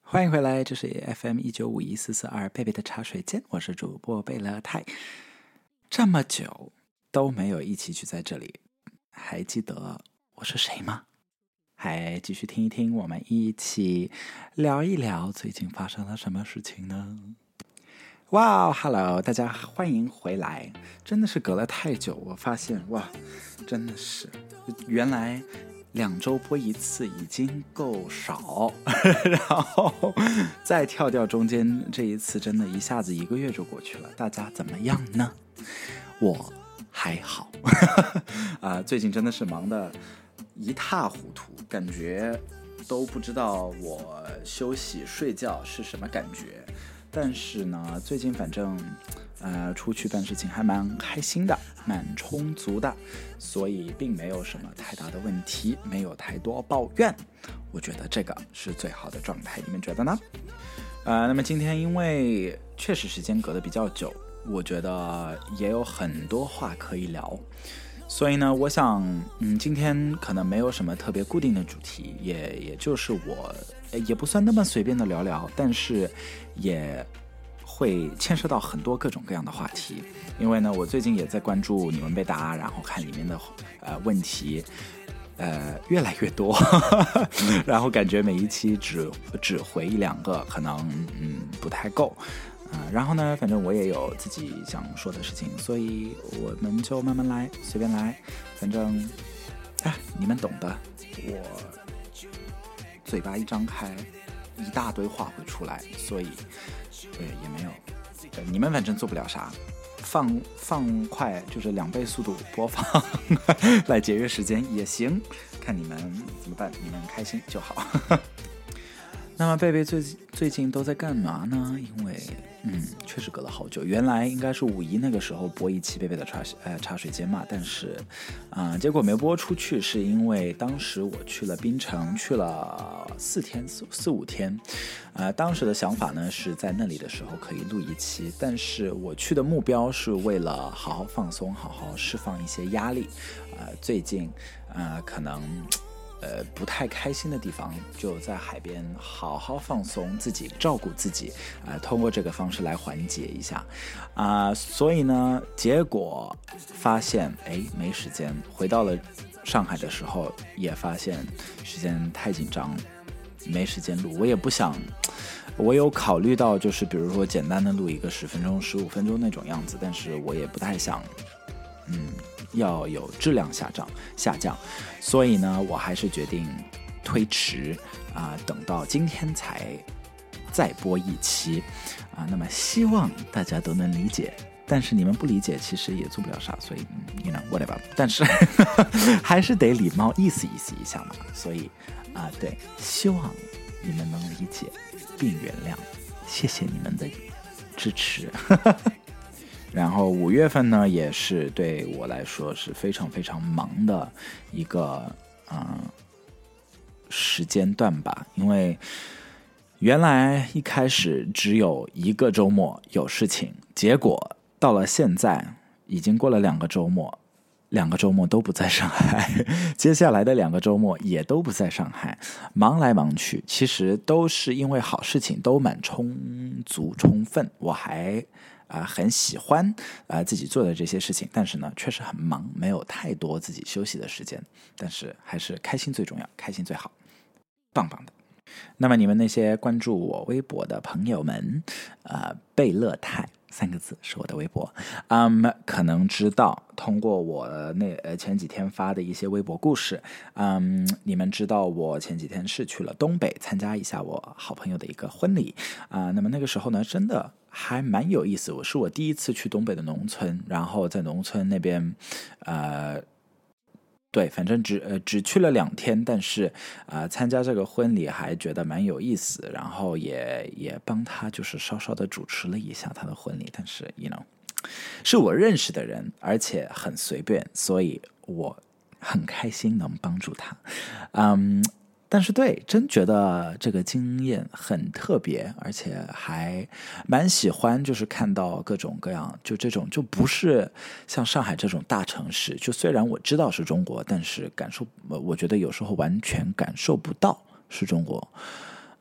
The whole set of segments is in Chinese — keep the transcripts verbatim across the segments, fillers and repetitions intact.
欢迎回来，这是 F M 一九五一四四二贝贝的茶水间，我是主播贝乐泰。这么久都没有一起聚在这里，还记得我是谁吗？还继续听一听，我们一起聊一聊最近发生了什么事情呢？哇、wow, ，Hello， 大家欢迎回来！真的是隔了太久，我发现哇，真的是，原来两周播一次已经够少，然后再跳掉中间这一次，真的一下子一个月就过去了。大家怎么样呢？我还好，啊、呃，最近真的是忙得一塌糊涂，感觉都不知道我休息睡觉是什么感觉。但是呢，最近反正呃出去办事情还蛮开心的，蛮充足的，所以并没有什么太大的问题，没有太多抱怨。我觉得这个是最好的状态，你们觉得呢？呃，那么今天因为确实时间隔得比较久，我觉得也有很多话可以聊。所以呢，我想，嗯，今天可能没有什么特别固定的主题，也也就是我，也不算那么随便的聊聊，但是也会牵涉到很多各种各样的话题。因为呢，我最近也在关注你们被答，然后看里面的呃问题，呃越来越多，然后感觉每一期只只回一两个，可能嗯不太够。啊、呃，然后呢，反正我也有自己想说的事情，所以我们就慢慢来，随便来，反正，哎，你们懂的。我嘴巴一张开，一大堆话会出来，所以，对，也没有，对，你们反正做不了啥，放放快就是两倍速度播放，来节约时间也行，看你们怎么办，你们开心就好。那么贝贝最最近都在干嘛呢？因为嗯，确实隔了好久。原来应该是五一那个时候播一期贝贝的茶呃茶水间嘛，但是啊、呃，结果没播出去，是因为当时我去了槟城，去了四天四四五天。呃，当时的想法呢是在那里的时候可以录一期，但是我去的目标是为了好好放松，好好释放一些压力。呃，最近呃可能。呃，不太开心的地方，就在海边好好放松自己，照顾自己，啊、呃，通过这个方式来缓解一下，啊、呃，所以呢，结果发现，哎，没时间。回到了上海的时候，也发现时间太紧张，没时间录。我也不想，我有考虑到，就是比如说简单的录一个十分钟、十五分钟那种样子，但是我也不太想，嗯。要有质量下降下降，所以呢，我还是决定推迟啊、呃，等到今天才再播一期啊、呃。那么希望大家都能理解，但是你们不理解，其实也做不了啥，所以嗯 you know whatever。但是还是得礼貌意思意思一下嘛。所以啊、呃，对，希望你们能理解并原谅，谢谢你们的支持。然后五月份呢，也是对我来说是非常非常忙的一个嗯、呃、时间段吧，因为原来一开始只有一个周末有事情，结果到了现在已经过了两个周末，两个周末都不在上海，接下来的两个周末也都不在上海，忙来忙去，其实都是因为好事情都蛮充足充分，我还。啊、呃，很喜欢啊、呃、自己做的这些事情，但是呢，确实很忙，没有太多自己休息的时间。但是还是开心最重要，开心最好，棒棒的。那么你们那些关注我微博的朋友们，呃，贝乐泰三个字是我的微博，嗯，可能知道通过我那呃前几天发的一些微博故事，嗯，你们知道我前几天是去了东北参加一下我好朋友的一个婚礼啊、呃，那么那个时候呢，真的。还蛮有意思，我是我第一次去东北的农村，然后在农村那边，呃，对，反正只呃只去了两天，但是啊、呃、参加这个婚礼还觉得蛮有意思，然后也也帮他就是稍稍的主持了一下他的婚礼，但是 you know 是我认识的人，而且很随便，所以我很开心能帮助他，嗯。但是对，真觉得这个经验很特别，而且还蛮喜欢，就是看到各种各样，就这种就不是像上海这种大城市，就虽然我知道是中国，但是感受，我觉得有时候完全感受不到是中国。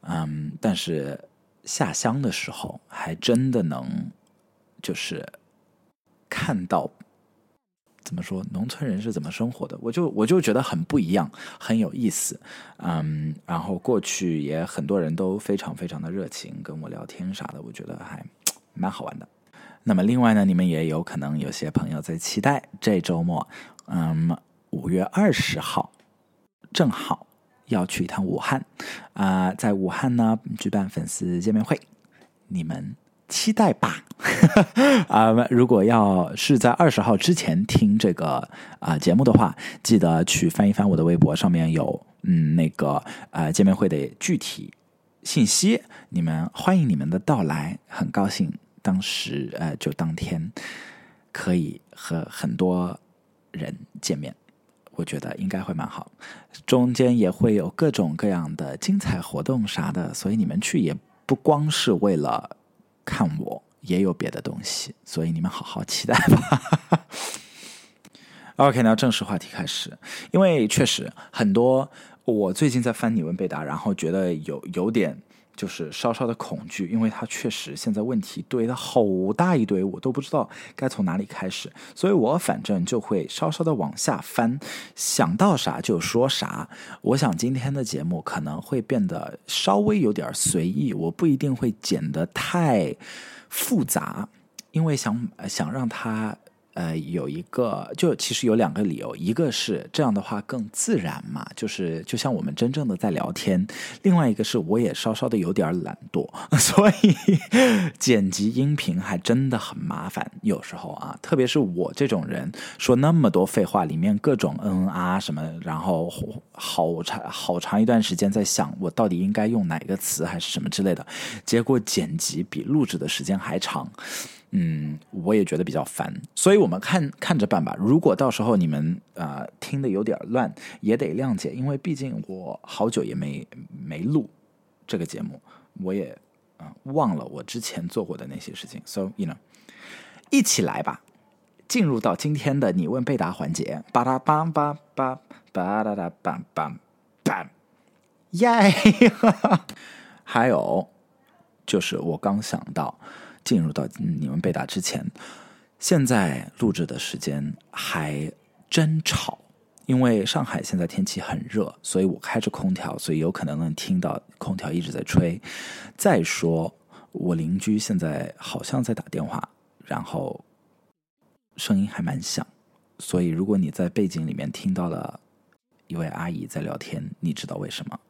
嗯，但是下乡的时候还真的能就是看到怎么说农村人是怎么生活的，我就我就觉得很不一样，很有意思。嗯，然后过去也很多人都非常非常的热情跟我聊天啥的，我觉得还蛮好玩的。那么另外呢，你们也有可能有些朋友在期待这周末，嗯，五月二十号正好要去一趟武汉啊、呃，在武汉呢举办粉丝见面会，你们期待吧啊、呃！如果要是在二十号之前听这个啊、呃、节目的话，记得去翻一翻我的微博，上面有嗯那个呃见面会的具体信息。你们欢迎你们的到来，很高兴当时呃就当天可以和很多人见面。我觉得应该会蛮好，中间也会有各种各样的精彩活动啥的，所以你们去也不光是为了看我，也有别的东西，所以你们好好期待吧。OK， 那正式话题开始，因为确实很多，我最近在翻你问贝答，然后觉得有有点就是稍稍的恐惧，因为它确实现在问题堆了好大一堆，我都不知道该从哪里开始，所以我反正就会稍稍的往下翻，想到啥就说啥。我想今天的节目可能会变得稍微有点随意，我不一定会剪得太复杂，因为想想让它呃，有一个，就其实有两个理由，一个是这样的话更自然嘛，就是就像我们真正的在聊天；另外一个是我也稍稍的有点懒惰，所以剪辑音频还真的很麻烦，有时候啊，特别是我这种人说那么多废话，里面各种嗯啊什么，然后好长好长一段时间在想我到底应该用哪个词还是什么之类的，结果剪辑比录制的时间还长。嗯，我也觉得比较烦，所以我们看看着办吧。如果到时候你们啊、呃、听得有点乱，也得谅解，因为毕竟我好久也没没录这个节目，我也啊、呃、忘了我之前做过的那些事情。So you know， 一起来吧，进入到今天的你问贝答环节。巴拉巴巴巴巴啦啦巴巴巴，耶！还有就是我刚想到。进入到你们贝答之前，现在录制的时间还真吵，因为上海现在天气很热，所以我开着空调，所以有可能能听到空调一直在吹。再说我邻居现在好像在打电话，然后声音还蛮响，所以如果你在背景里面听到了一位阿姨在聊天，你知道为什么？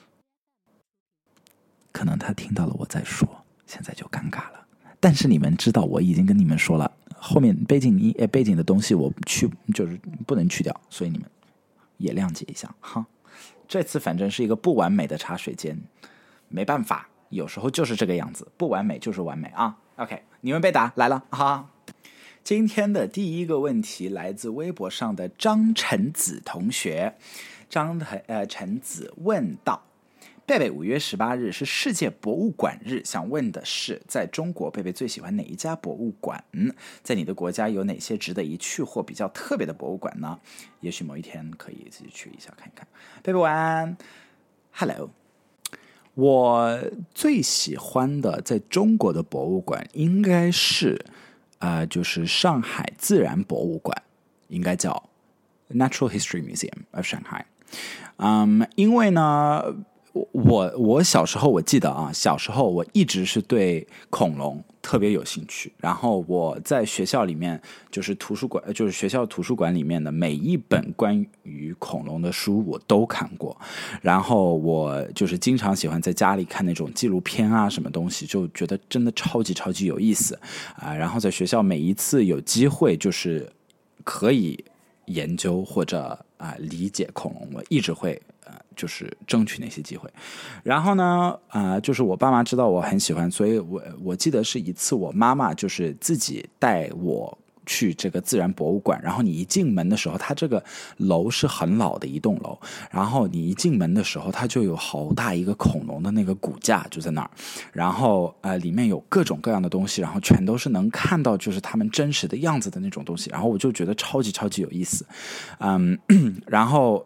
可能她听到了我在说，现在就尴尬了。但是你们知道，我已经跟你们说了，后面背景音背景的东西我去就是不能去掉，所以你们也谅解一下哈。这次反正是一个不完美的茶水间，没办法，有时候就是这个样子，不完美就是完美啊。OK， 你们贝答来了哈。今天的第一个问题来自微博上的张晨子同学，张呃晨子问道。贝贝五月十八日是世界博物馆日，想问的是，在中国贝贝最喜欢哪一家博物馆？在你的国家有哪些值得一去或比较特别的博物馆呢？也许某一天可以自己去一下看一看。贝贝晚安 ，Hello。我最喜欢的在中国的博物馆应该是，呃，就是上海自然博物馆，应该叫 Natural History Museum of Shanghai。嗯，因为呢。我我小时候我记得啊，小时候我一直是对恐龙特别有兴趣，然后我在学校里面就是图书馆，就是学校图书馆里面的每一本关于恐龙的书我都看过，然后我就是经常喜欢在家里看那种纪录片啊什么东西，就觉得真的超级超级有意思啊。然后在学校每一次有机会就是可以研究或者啊理解恐龙，我一直会。呃，就是争取那些机会，然后呢，呃，就是我爸妈知道我很喜欢，所以我我记得是一次我妈妈就是自己带我去这个自然博物馆，然后你一进门的时候，它这个楼是很老的一栋楼，然后你一进门的时候，它就有好大一个恐龙的那个骨架就在那儿，然后呃里面有各种各样的东西，然后全都是能看到就是他们真实的样子的那种东西，然后我就觉得超级超级有意思，嗯，然后。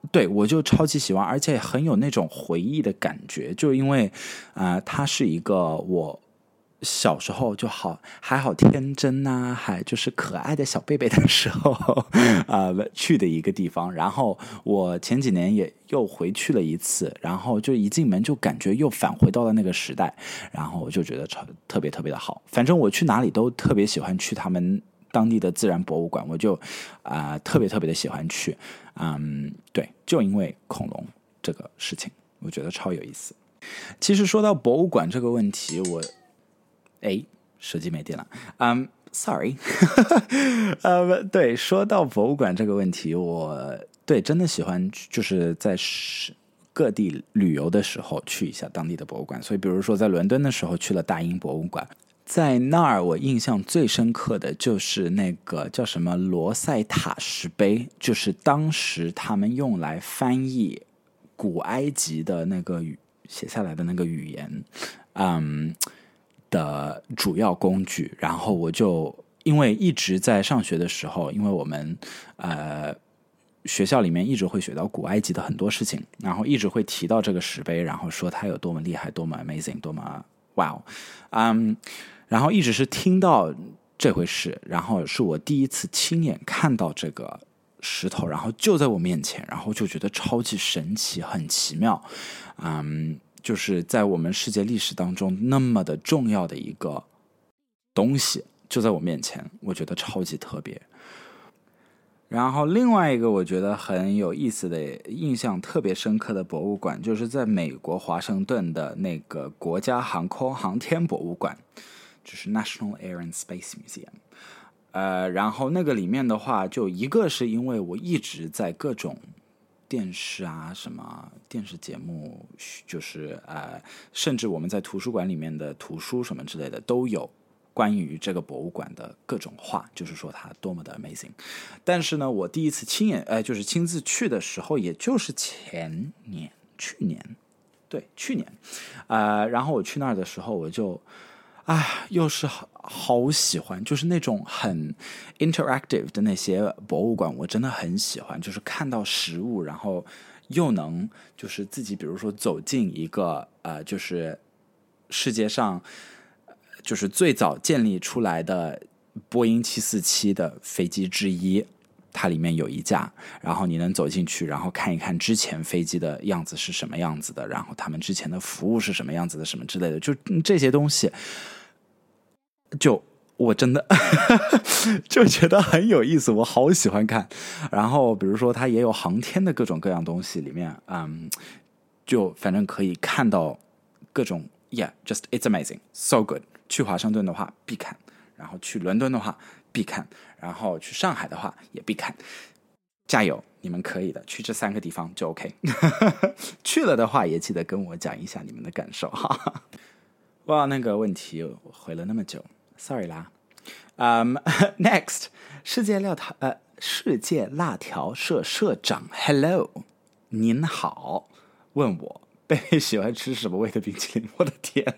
对，我就超级喜欢，而且很有那种回忆的感觉，就因为啊、呃，它是一个我小时候就好还好天真呐、啊，还就是可爱的小贝贝的时候啊、呃、去的一个地方。然后我前几年也又回去了一次，然后就一进门就感觉又返回到了那个时代，然后我就觉得超特别特别的好。反正我去哪里都特别喜欢去他们当地的自然博物馆，我就啊、呃、特别特别的喜欢去。嗯，对，就因为恐龙这个事情，我觉得超有意思。其实说到博物馆这个问题，我。哎，手机没电了。嗯、um, ，sorry 呃，对，说到博物馆这个问题，我对真的喜欢，就是在各地旅游的时候去一下当地的博物馆。所以，比如说在伦敦的时候去了大英博物馆，在那儿我印象最深刻的就是那个叫什么罗塞塔石碑，就是当时他们用来翻译古埃及的那个语写下来的那个语言，嗯。的主要工具。然后我就因为一直在上学的时候，因为我们呃学校里面一直会学到古埃及的很多事情，然后一直会提到这个石碑，然后说它有多么厉害，多么 amazing， 多么 wow， 嗯，然后一直是听到这回事，然后是我第一次亲眼看到这个石头，然后就在我面前，然后就觉得超级神奇，很奇妙，嗯。就是在我们世界历史当中那么的重要的一个东西就在我面前，我觉得超级特别。然后另外一个我觉得很有意思的印象特别深刻的博物馆，就是在美国华盛顿的那个国家航空航天博物馆，就是 National Air and Space Museum。呃，然后那个里面的话，就一个是因为我一直在各种电视啊，什么电视节目，就是呃，甚至我们在图书馆里面的图书什么之类的，都有关于这个博物馆的各种话，就是说它多么的 amazing。但是呢，我第一次亲眼，呃，就是亲自去的时候，也就是前年、去年，对，去年，呃，然后我去那儿的时候，我就。啊，又是好好喜欢，就是那种很 interactive 的那些博物馆，我真的很喜欢。就是看到实物，然后又能就是自己，比如说走进一个呃，就是世界上就是最早建立出来的波音七四七的飞机之一。它里面有一架，然后你能走进去，然后看一看之前飞机的样子是什么样子的，然后他们之前的服务是什么样子的，什么之类的，就这些东西，就我真的就觉得很有意思，我好喜欢看。然后比如说它也有航天的各种各样东西，里面嗯，就反正可以看到各种 yeah just it's amazing so good。 去华盛顿的话必看，然后去伦敦的话必看，然后去上海的话也必看。加油，你们可以的，去这三个地方就 OK 去了的话也记得跟我讲一下你们的感受哈。哇，那个问题我回了那么久 sorry 啦。um, Next 世界辣条呃世界辣条社社长 Hello 您好，问我贝贝喜欢吃什么味的冰淇淋，我的天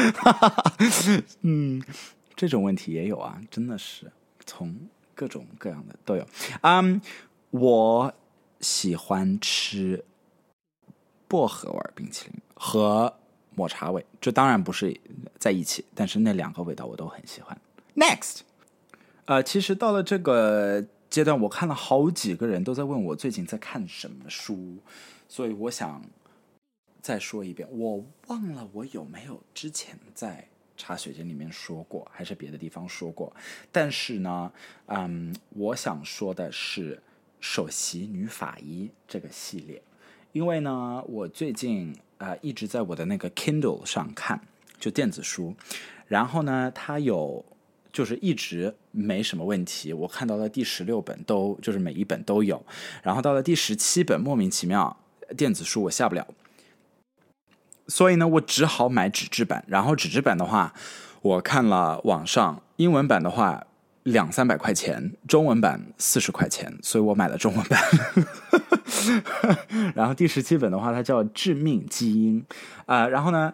嗯，这种问题也有啊，真的是从各种各样的都有。嗯，我喜欢吃薄荷味冰淇淋和抹茶味，这当然不是在一起，但是那两个味道我都很喜欢。Next， 呃，其实到了这个阶段，我看了好几个人都在问我最近在看什么书，所以我想再说一遍，我忘了我有没有之前在茶水间里面说过，还是别的地方说过。但是呢，嗯，我想说的是首席女法医这个系列，因为呢，我最近呃一直在我的那个 Kindle 上看，就电子书，然后呢，它有就是一直没什么问题，我看到了第十六本都就是每一本都有，然后到了第十七本莫名其妙电子书我下不了。所以呢，我只好买纸质版。然后纸质版的话，我看了网上英文版的话两三百块钱，中文版四十块钱，所以我买了中文版。然后第十七本的话，它叫《致命基因》啊、呃。然后呢，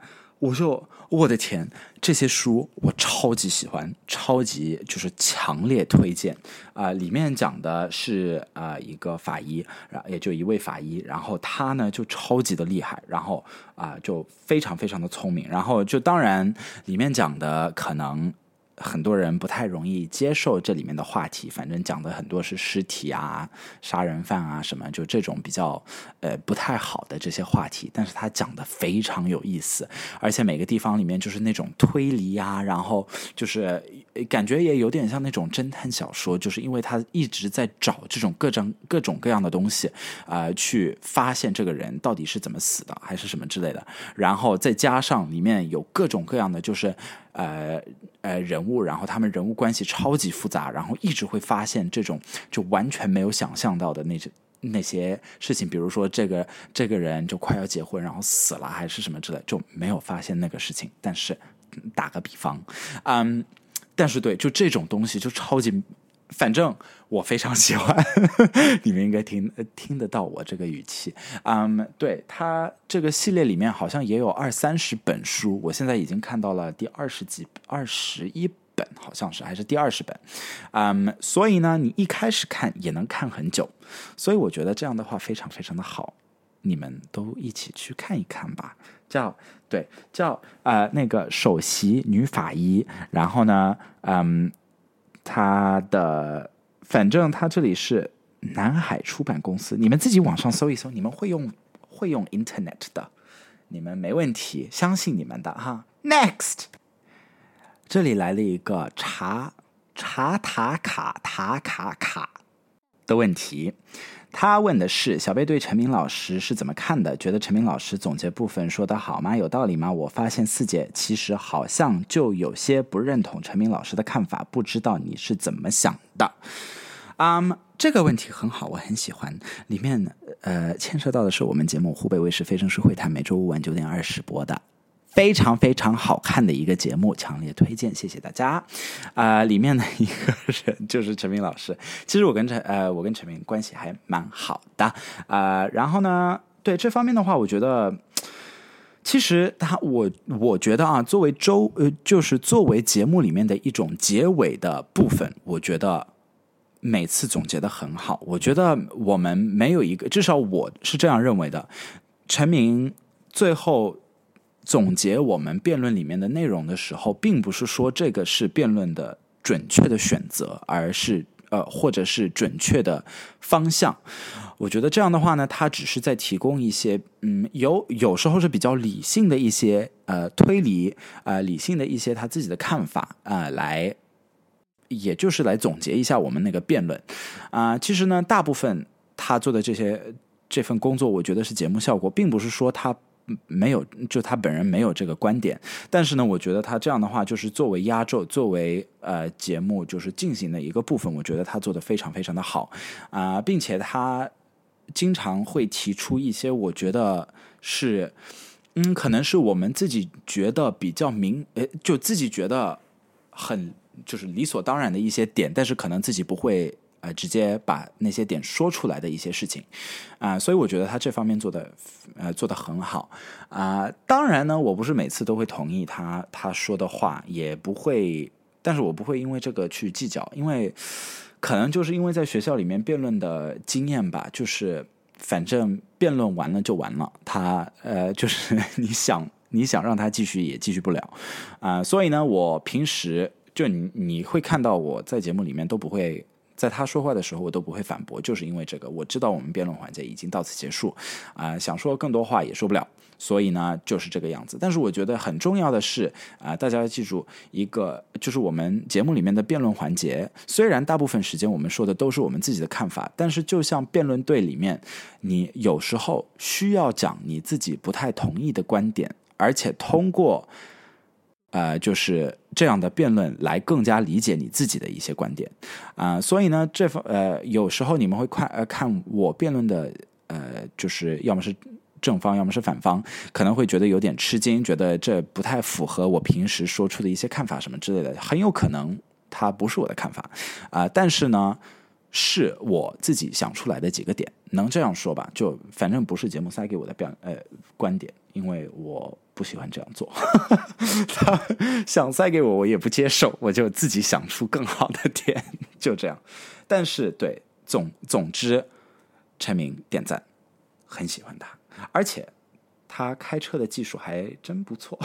我就我的天，这些书我超级喜欢，超级就是强烈推荐啊、呃！里面讲的是啊、呃、一个法医，也就一位法医，然后他呢就超级的厉害，然后啊、呃、就非常非常的聪明，然后就当然里面讲的可能很多人不太容易接受这里面的话题，反正讲的很多是尸体啊、杀人犯啊什么，就这种比较呃不太好的这些话题，但是他讲的非常有意思，而且每个地方里面就是那种推理啊，然后就是感觉也有点像那种侦探小说，就是因为他一直在找这种各种各种各样的东西啊、呃，去发现这个人到底是怎么死的，还是什么之类的，然后再加上里面有各种各样的就是呃呃人物，然后他们人物关系超级复杂，然后一直会发现这种就完全没有想象到的那那些事情，比如说这个这个人就快要结婚，然后死了还是什么之类，就没有发现那个事情。但是打个比方，嗯，但是对，就这种东西就超级。反正我非常喜欢，你们应该听听得到我这个语气。嗯，对，它这个系列里面好像也有二三十本书，我现在已经看到了第二十几、二十一本，好像是还是第二十本。嗯，所以呢，你一开始看也能看很久，所以我觉得这样的话非常非常的好，你们都一起去看一看吧。叫对，叫呃那个首席女法医，然后呢，嗯。他的反正他这里是南海出版公司，你们自己网上搜一搜，你们会用会用 internet 的，你们没问题，相信你们的哈。Next， 这里来了一个查查塔卡塔卡卡的问题。他问的是小贝对陈明老师是怎么看的，觉得陈明老师总结部分说得好吗？有道理吗？我发现四姐其实好像就有些不认同陈明老师的看法，不知道你是怎么想的。嗯，这个问题很好，我很喜欢。里面呃牵涉到的是我们节目湖北卫视非正式会谈每周五晚九点二十播的非常非常好看的一个节目，强烈推荐，谢谢大家。啊、呃，里面的一个人就是陈明老师，其实我跟陈呃我跟陈明关系还蛮好的啊、呃。然后呢，对这方面的话，我觉得其实他我我觉得啊，作为周呃就是作为节目里面的一种结尾的部分，我觉得每次总结的很好。我觉得我们没有一个，至少我是这样认为的。陈明最后总结我们辩论里面的内容的时候，并不是说这个是辩论的准确的选择，而是呃，或者是准确的方向。我觉得这样的话呢，他只是在提供一些嗯，有有时候是比较理性的一些呃推理，呃理性的一些他自己的看法啊、呃，来，也就是来总结一下我们那个辩论啊、呃。其实呢，大部分他做的这些这份工作，我觉得是节目效果，并不是说他。没有，就他本人没有这个观点，但是呢，我觉得他这样的话，就是作为压轴，作为呃节目就是进行的一个部分，我觉得他做得非常非常的好啊、呃，并且他经常会提出一些我觉得是，嗯，可能是我们自己觉得比较明，呃，就自己觉得很就是理所当然的一些点，但是可能自己不会。呃，直接把那些点说出来的一些事情，啊、呃，所以我觉得他这方面做的，呃，做得很好啊、呃。当然呢，我不是每次都会同意他他说的话，也不会，但是我不会因为这个去计较，因为可能就是因为在学校里面辩论的经验吧，就是反正辩论完了就完了，他呃，就是你想你想让他继续也继续不了啊、呃。所以呢，我平时就你你会看到我在节目里面都不会。在他说话的时候，我都不会反驳，就是因为这个，我知道我们辩论环节已经到此结束，啊、呃，想说更多话也说不了，所以呢，就是这个样子。但是我觉得很重要的是，啊、呃，大家要记住一个，就是我们节目里面的辩论环节，虽然大部分时间我们说的都是我们自己的看法，但是就像辩论队里面，你有时候需要讲你自己不太同意的观点，而且通过。呃，就是这样的辩论来更加理解你自己的一些观点啊、呃，所以呢，这方呃有时候你们会看呃看我辩论的呃，就是要么是正方，要么是反方，可能会觉得有点吃惊，觉得这不太符合我平时说出的一些看法什么之类的，很有可能它不是我的看法啊、呃，但是呢，是我自己想出来的几个点，能这样说吧？就反正不是节目塞给我的标呃观点，因为我。 不喜欢这样做，他想塞给我，我也不接受，我就自己想出更好的点，就这样。但是对总总之，陈明点赞，很喜欢他，而且他开车的技术还真不错。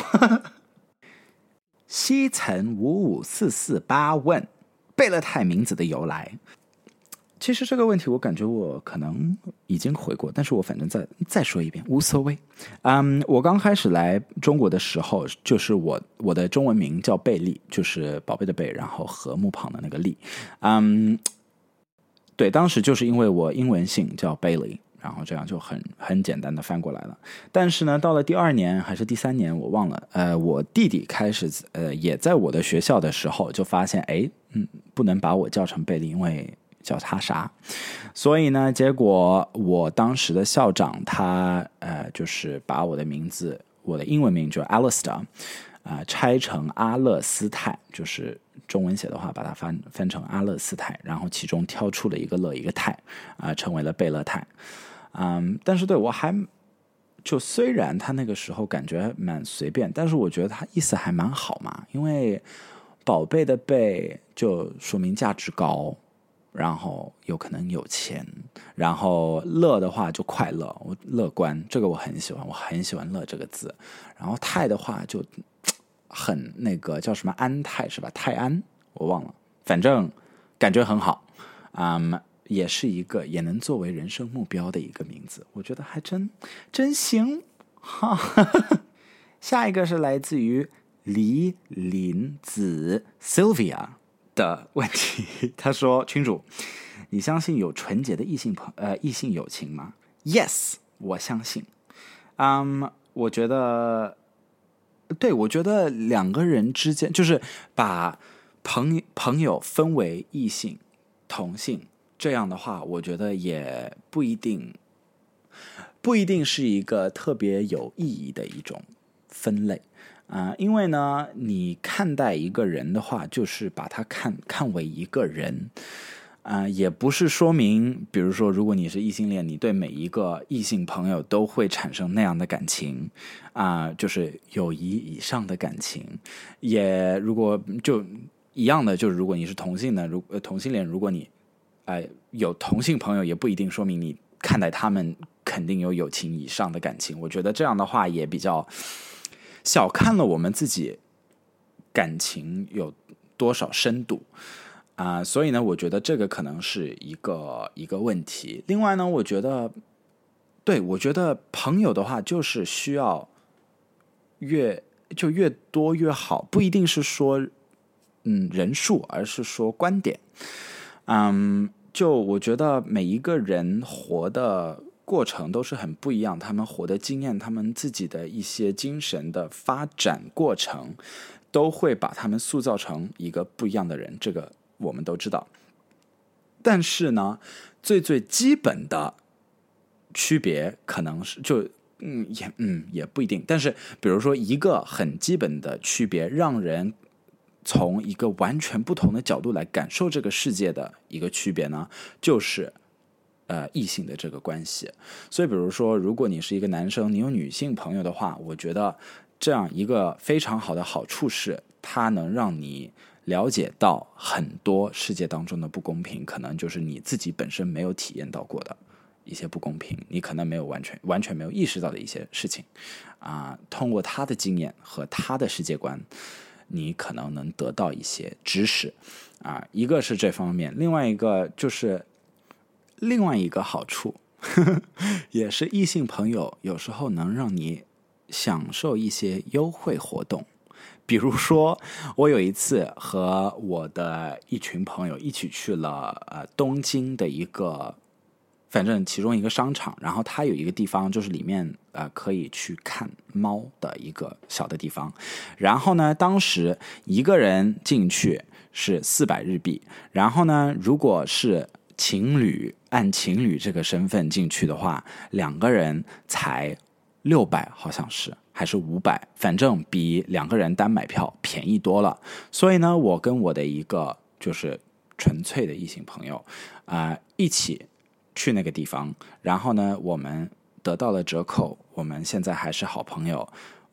西层五五四四八问贝勒泰名字的由来。其实这个问题我感觉我可能已经回过，但是我反正再再说一遍无所谓。嗯，我刚开始来中国的时候，就是我我的中文名叫贝利，就是宝贝的贝，然后禾木旁的那个利。嗯，对，当时就是因为我英文姓叫 Bailey， 然后这样就很很简单的翻过来了。但是呢，到了第二年还是第三年我忘了，呃，我弟弟开始呃也在我的学校的时候就发现，哎，嗯，不能把我叫成贝利，因为叫他啥，所以呢，结果我当时的校长他呃，就是把我的名字，我的英文名就 Alistair 啊、呃，拆成阿勒斯泰，就是中文写的话，把它翻翻成阿勒斯泰，然后其中挑出了一个勒一个泰啊、呃，成为了贝勒泰。嗯，但是对我还就虽然他那个时候感觉蛮随便，但是我觉得他意思还蛮好嘛，因为宝贝的贝就说明价值高。然后有可能有钱，然后乐的话就快乐，我乐观，这个我很喜欢，我很喜欢乐这个字。然后泰的话就很那个叫什么安泰是吧？泰安我忘了，反正感觉很好，嗯，也是一个也能作为人生目标的一个名字，我觉得还真真行哈。下一个是来自于李林子 Sylvia。的问题，他说：“群主，你相信有纯洁的异性朋呃异性友情吗 ？Yes， 我相信。嗯、um, 我觉得，对我觉得两个人之间，就是把朋朋友分为异性、同性，这样的话，我觉得也不一定，不一定是一个特别有意义的一种分类。”啊、呃，因为呢，你看待一个人的话，就是把他看看为一个人，啊、呃，也不是说明，比如说，如果你是异性恋，你对每一个异性朋友都会产生那样的感情，啊、呃，就是友谊以上的感情。也如果就一样的，就是如果你是同性的，如呃同性恋，如果你哎、呃、有同性朋友，也不一定说明你看待他们肯定有友情以上的感情。我觉得这样的话也比较。小看了我们自己感情有多少深度啊、呃，所以呢，我觉得这个可能是一个一个问题。另外呢，我觉得，对我觉得朋友的话，就是需要越就越多越好，不一定是说嗯人数，而是说观点。嗯，就我觉得每一个人活的。过程都是很不一样，他们活的经验，他们自己的一些精神的发展过程，都会把他们塑造成一个不一样的人，这个我们都知道。但是呢，最最基本的区别可能是就嗯也嗯也不一定，但是比如说一个很基本的区别，让人从一个完全不同的角度来感受这个世界的一个区别呢，就是。呃，异性的这个关系，所以比如说，如果你是一个男生，你有女性朋友的话，我觉得这样一个非常好的好处是，它能让你了解到很多世界当中的不公平，可能就是你自己本身没有体验到过的一些不公平，你可能没有完全完全没有意识到的一些事情啊、呃。通过他的经验和他的世界观，你可能能得到一些知识啊、呃。一个是这方面，另外一个就是。另外一个好处呵呵也是异性朋友有时候能让你享受一些优惠活动，比如说我有一次和我的一群朋友一起去了呃东京的一个反正其中一个商场，然后它有一个地方就是里面呃可以去看猫的一个小的地方，然后呢当时一个人进去是四百日币，然后呢如果是情侣按情侣这个身份进去的话，两个人才六百，好像是还是五百，反正比两个人单买票便宜多了。所以呢，我跟我的一个就是纯粹的异性朋友啊、呃、一起去那个地方，然后呢，我们得到了折扣，我们现在还是好朋友。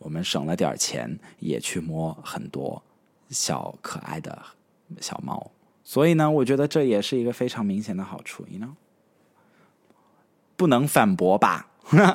我们省了点钱，也去摸很多小可爱的小猫。所以呢，我觉得这也是一个非常明显的好处，你呢？不能反驳吧？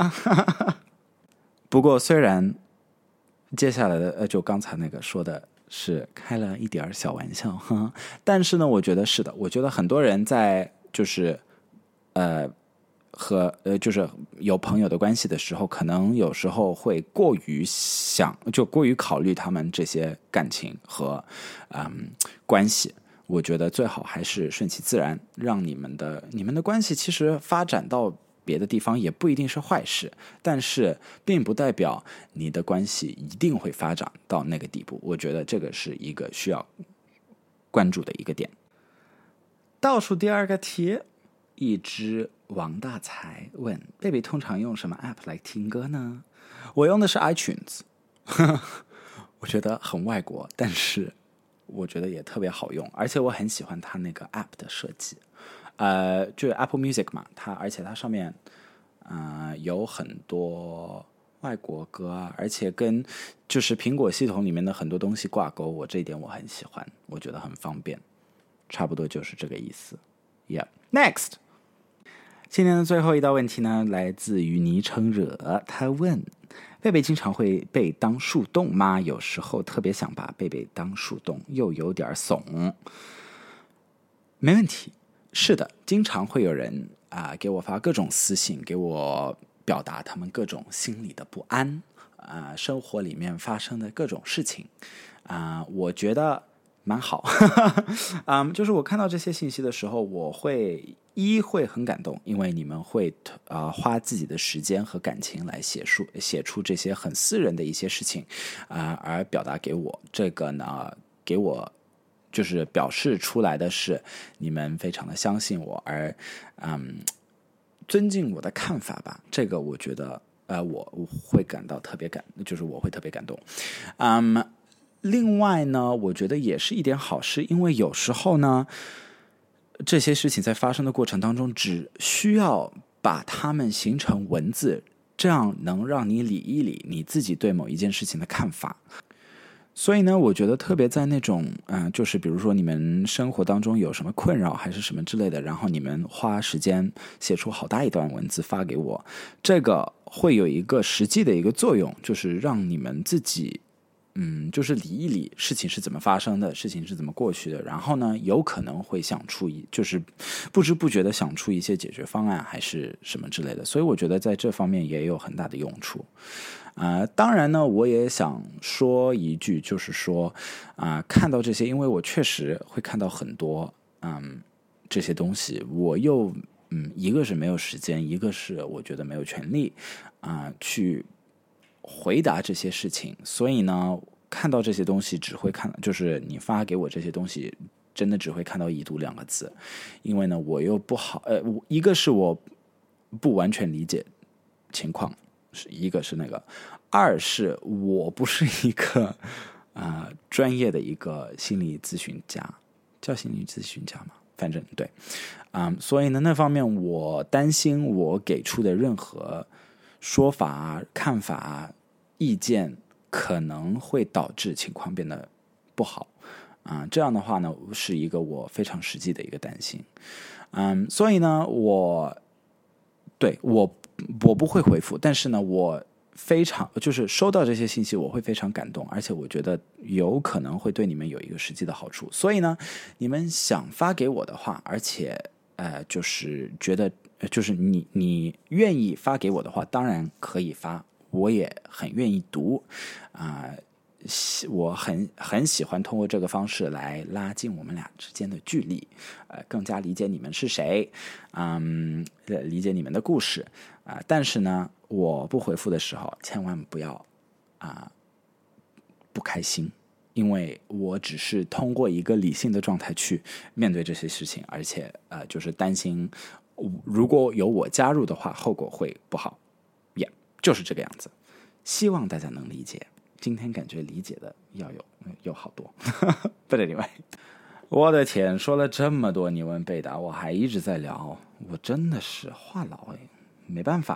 不过虽然接下来的呃，就刚才那个说的是开了一点小玩笑哈，但是呢，我觉得是的，我觉得很多人在就是呃和呃就是有朋友的关系的时候，可能有时候会过于想，就过于考虑他们这些感情和嗯关系。我觉得最好还是顺其自然，让你们的你们的关系其实发展到别的地方也不一定是坏事，但是并不代表你的关系一定会发展到那个地步。我觉得这个是一个需要关注的一个点。倒数第二个题，一只王大才问 Baby 通常用什么 app 来听歌呢？我用的是 iTunes 我觉得很外国，但是我觉得也特别好用，而且我很喜欢它那个 app 的设计。呃，就是 Apple Music 嘛，它而且它上面呃有很多外国歌啊，而且跟就是苹果系统里面的很多东西挂钩，我这一点我很喜欢，我觉得很方便。差不多就是这个意思。Yeah, next。今天的最后一道问题呢，来自于昵称惹，他问贝贝经常会被当树洞吗？有时候特别想把贝贝当树洞，又有点怂。没问题，是的，经常会有人啊、呃、给我发各种私信，给我表达他们各种心里的不安啊、呃，生活里面发生的各种事情啊、呃，我觉得蛮好。嗯，就是我看到这些信息的时候，我会一会很感动，因为你们会啊、呃、花自己的时间和感情来写出写出这些很私人的一些事情啊、呃，而表达给我。这个呢，给我就是表示出来的是你们非常的相信我，而嗯尊敬我的看法吧。这个我觉得呃我我会感到特别感，就是我会特别感动。嗯。另外呢，我觉得也是一点好事，因为有时候呢，这些事情在发生的过程当中，只需要把它们形成文字，这样能让你理一理你自己对某一件事情的看法。所以呢，我觉得特别在那种嗯、呃，就是比如说你们生活当中有什么困扰还是什么之类的，然后你们花时间写出好大一段文字发给我，这个会有一个实际的一个作用，就是让你们自己嗯，就是理一理事情是怎么发生的，事情是怎么过去的，然后呢，有可能会想出一，就是不知不觉的想出一些解决方案，还是什么之类的。所以我觉得在这方面也有很大的用处。啊、呃，当然呢，我也想说一句，就是说啊、呃，看到这些，因为我确实会看到很多嗯这些东西，我又嗯，一个是没有时间，一个是我觉得没有权利啊、呃、去回答这些事情，所以呢，看到这些东西只会看，就是你发给我这些东西，真的只会看到已读两个字，因为呢，我又不好，呃，一个是我不完全理解情况，是一个是那个，二是我不是一个啊、呃、专业的一个心理咨询家，叫心理咨询家吗？反正对，啊、嗯，所以呢，那方面我担心我给出的任何说法、看法、意见可能会导致情况变得不好啊、这样的话呢，是一个我非常实际的一个担心。嗯，所以呢，我对我我不会回复，但是呢，我非常就是收到这些信息，我会非常感动，而且我觉得有可能会对你们有一个实际的好处。所以呢，你们想发给我的话，而且呃，就是觉得就是你你愿意发给我的话，当然可以发，我也很愿意读啊、呃。我很很喜欢通过这个方式来拉近我们俩之间的距离，呃，更加理解你们是谁，嗯，理解你们的故事啊、呃。但是呢，我不回复的时候，千万不要啊、呃、不开心，因为我只是通过一个理性的状态去面对这些事情，而且呃，就是担心如果有我加入的话，后果会不好，也、yeah, 就是这个样子。希望大家能理解。今天感觉理解的要有有好多，But anyway， 我的天，说了这么多你问贝达，我还一直在聊，我真的是话痨哎，没办法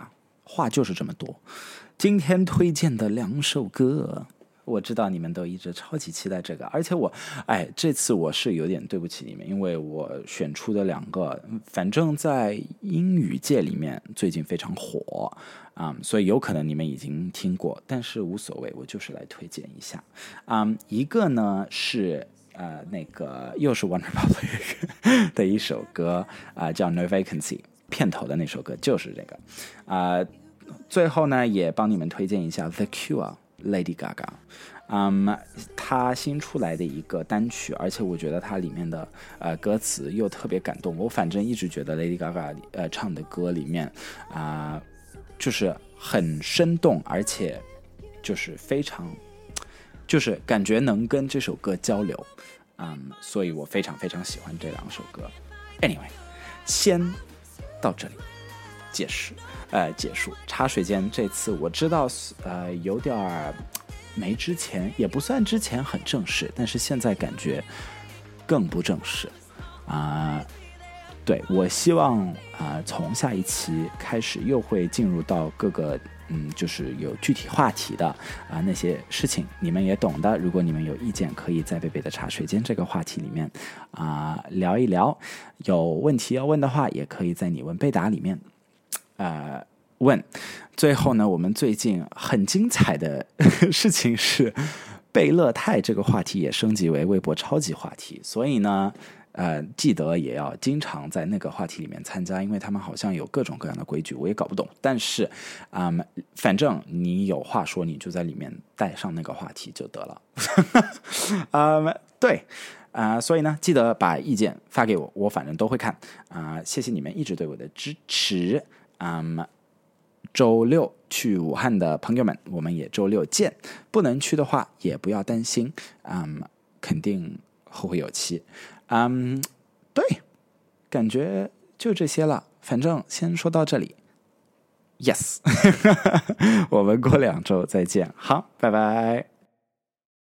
话就是这么多。今天推荐的两首歌，我知道你们都一直超级期待这个，而且我，哎，这次我是有点对不起你们，因为我选出的两个，反正在英语界里面最近非常火啊、嗯，所以有可能你们已经听过，但是无所谓，我就是来推荐一下啊、嗯。一个呢是呃那个又是 One Republic 的一首歌啊、呃，叫 No Vacancy， 片头的那首歌就是这个啊、呃。最后呢，也帮你们推荐一下 The Cure。Lady Gaga， 嗯，她新出来的一个单曲，而且我觉得它里面的呃歌词又特别感动。我反正一直觉得 Lady Gaga 呃唱的歌里面啊、呃，就是很生动，而且就是非常，就是感觉能跟这首歌交流，嗯，所以我非常非常喜欢这两首歌。Anyway， 先到这里。解释，呃，结束茶水间。这次我知道，呃，有点没之前，也不算之前很正式，但是现在感觉更不正式啊、呃。对，我希望啊、呃，从下一期开始又会进入到各个嗯，就是有具体话题的啊、呃、那些事情，你们也懂的。如果你们有意见，可以在贝贝的茶水间这个话题里面啊、呃、聊一聊。有问题要问的话，也可以在你问贝答里面。呃，问，最后呢，我们最近很精彩的事情是，贝乐泰这个话题也升级为微博超级话题，所以呢，呃，记得也要经常在那个话题里面参加，因为他们好像有各种各样的规矩，我也搞不懂。但是，嗯，反正你有话说，你就在里面带上那个话题就得了。嗯，对。啊、呃，所以呢，记得把意见发给我，我反正都会看啊、呃。谢谢你们一直对我的支持。嗯，周六去武汉的朋友们，我们也周六见。不能去的话，也不要担心，嗯，肯定后会有期。嗯，对，感觉就这些了。反正先说到这里 ，yes， 我们过两周再见。好，拜拜。